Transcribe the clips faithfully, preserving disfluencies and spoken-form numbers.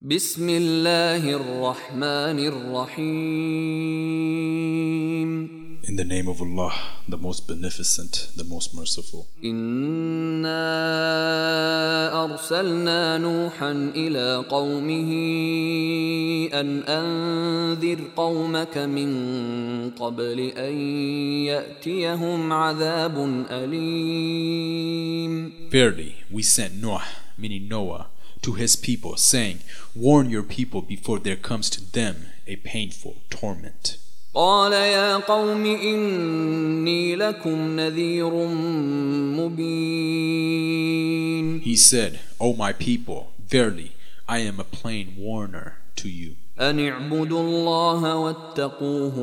بسم الله الرحمن الرحيم. In the name of Allah, the most beneficent, the most merciful. إنا أرسلنا نوحا إلى قومه أن أنذر قومك من قبل أن يأتيهم عذاب أليم. Verily, we sent Noah, meaning Noah, to his people, saying, warn your people before there comes to them a painful torment. قال يا قوم إني لكم نذير مبين. He said, O my people, verily, I am a plain warner to you. أن اعبدوا الله واتقوه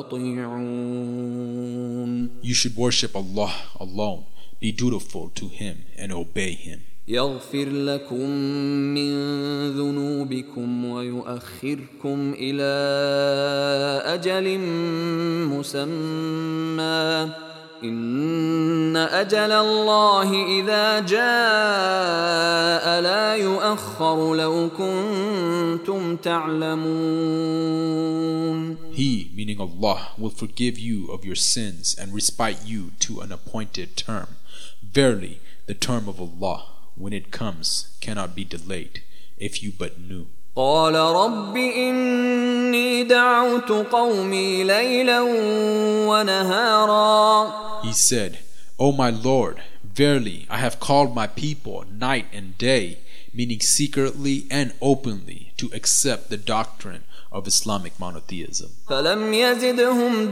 وأطيعون. You should worship Allah alone, be dutiful to Him and obey Him. يغفر لكم من ذنوبكم ويؤخركم إلى أجل مسمى إن أجل الله إذا جاء لا يؤخر لو كنتم تعلمون. He, meaning Allah, will forgive you of your sins and respite you to an appointed term. Verily, the term of Allah, when it comes, cannot be delayed, if you but knew. قال رب إني دعوت قومي ليلا ونهارا. He said, O my Lord, verily I have called my people night and day, meaning secretly and openly, to accept the doctrine of Islamic monotheism. فلم يزدهم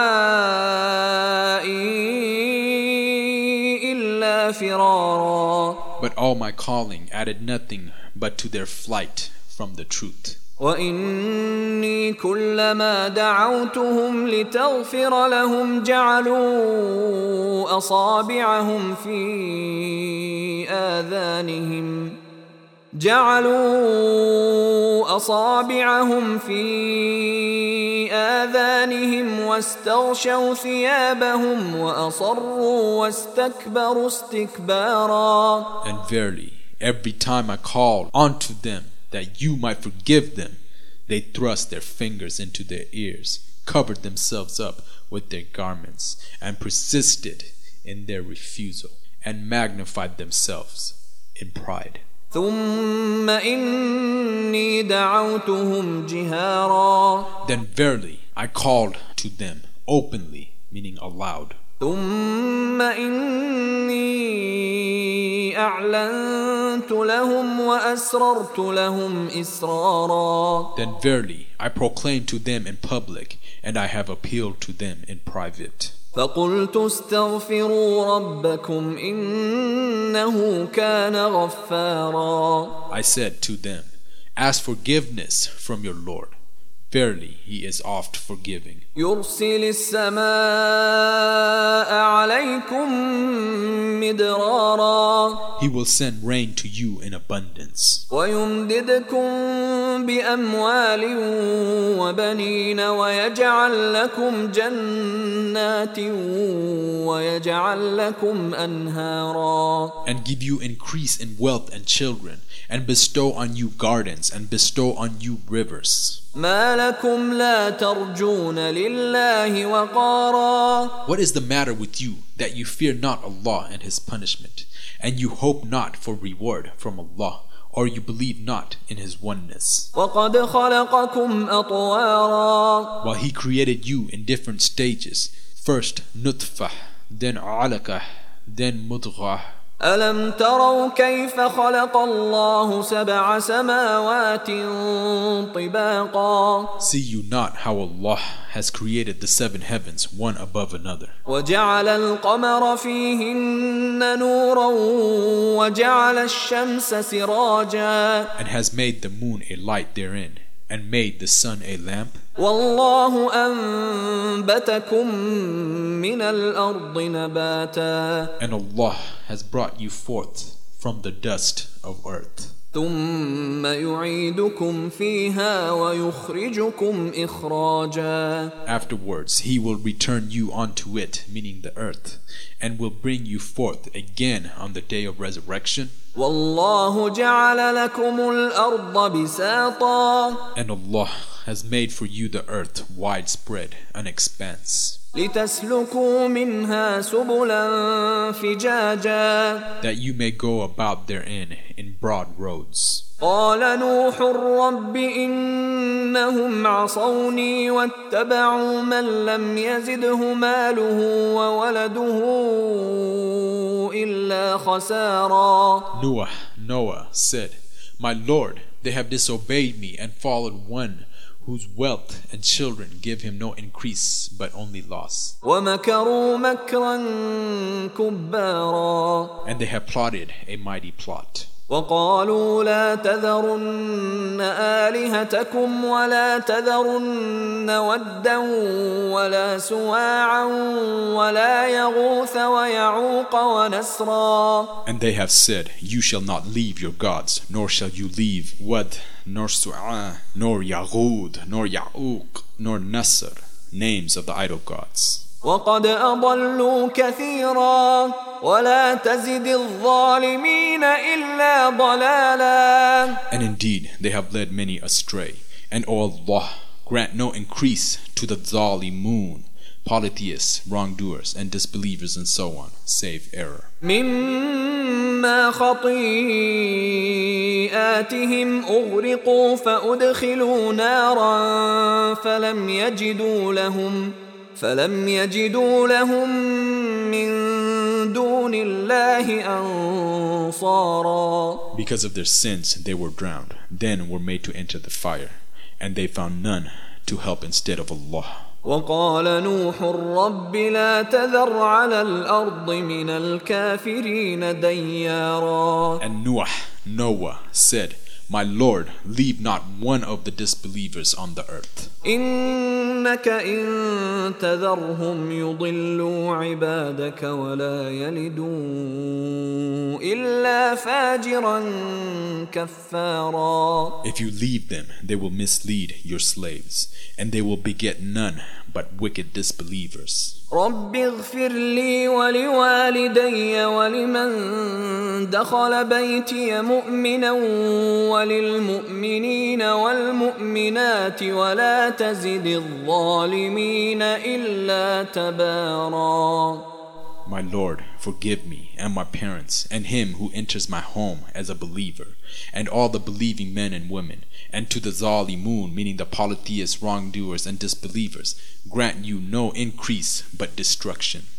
دعائي إلا فرارا. But all my calling added nothing but to their flight from the truth. وإني كلما دعوتهم لتغفر لهم جعلوا أصابعهم في آذانهم جعلوا أصابعهم في آذانهم واستغشوا ثيابهم وأصروا واستكبروا استكبارا. And verily, every time I called unto them that you might forgive them, they thrust their fingers into their ears, covered themselves up with their garments, and persisted in their refusal, and magnified themselves in pride. ثم إني دعوتهم جهارا. Then verily I called to them openly, meaning aloud. ثم إني أعلنت لهم وأسررت لهم إسرارا. Then verily I proclaimed to them in public, and I have appealed to them in private. فقلت استغفروا ربكم إنه كان غفارا. I said to them, ask forgiveness from your Lord. Verily, He is oft forgiving. يرسل السماء عليكم مدرارا. He will send rain to you in abundance. ويمددكم بأموال وبنين ويجعل لكم جنات ويجعل لكم أنهارا. And give you increase in wealth and children, and bestow on you gardens, and bestow on you rivers. ما لكم لا ترجون لله وقارا. What is the matter with you that you fear not Allah and His punishment, and you hope not for reward from Allah, or you believe not in His oneness? وقد خلقكم أطوارا. While He created you in different stages, first nutfah, then alaqah, then mudghah. ألم تروا كيف خلق الله سبع سماوات طباقا. See you not how Allah has created the seven heavens one above another, وجعل القمر فيهن نورا وجعل الشمس سراجا. and has made the moon a light therein, and made the sun a lamp. والله أنبتكم من الأرض نباتا. And Allah has brought you forth from the dust of earth. ثم يعيدكم فيها ويخرجكم إخراجا. Afterwards he will return you onto it, meaning the earth, and will bring you forth again on the day of resurrection. والله جعل لكم الأرض بساطا. And Allah has made for you the earth widespread, an expanse, لتسلكوا منها سبلا فجاجا. that you may go about therein in broad roads. قال نوح رب إنهم عصوني واتبعوا من لم يزده ماله وولده إلا خسارا. Noah, Noah said, My Lord, they have disobeyed me and followed one whose wealth and children give him no increase but only loss. ومكروا مكرا كبارا. And they have plotted a mighty plot. وقالوا لا تذرن آلهتكم ولا تذرن ودا ولا سواعا ولا يغوث ويعوق ونسرا. And they have said, You shall not leave your gods, nor shall you leave Wad, nor Su'a, nor Yaghud, nor Ya'uq, nor Nasr, names of the idol gods. وقد أضلوا كثيرا ولا تزد الظالمين إلا ضلالا. And indeed they have led many astray, and O Allah, grant no increase to the Zalimun, polytheists, wrongdoers, and disbelievers, and so on, save error. مما خطيئاتهم أغرقوا فأدخلوا نارا فلم يجدوا لهم فلم يجدوا لهم من دون الله أنصارا. Because of their sins they were drowned, then were made to enter the fire, and they found none to help instead of Allah. وقال نوح رب لا تذر على الأرض من الكافرين ديارا. And Noah, Noah said, My Lord, leave not one of the disbelievers on the earth. إنك إن تذرهم يضلوا عبادك ولا يلدوا إلا فاجرا كفارا. If you leave them, they will mislead your slaves, and they will beget none but wicked disbelievers. رب اغفر لي ولوالدي ولمن دخل بيتي مؤمنا وللمؤمنين والمؤمنات ولا تزد الظالمين إلا تبارا. My Lord, forgive me and my parents and him who enters my home as a believer, and all the believing men and women, and to the Zalimun, meaning the polytheists, wrongdoers, and disbelievers, grant you no increase but destruction.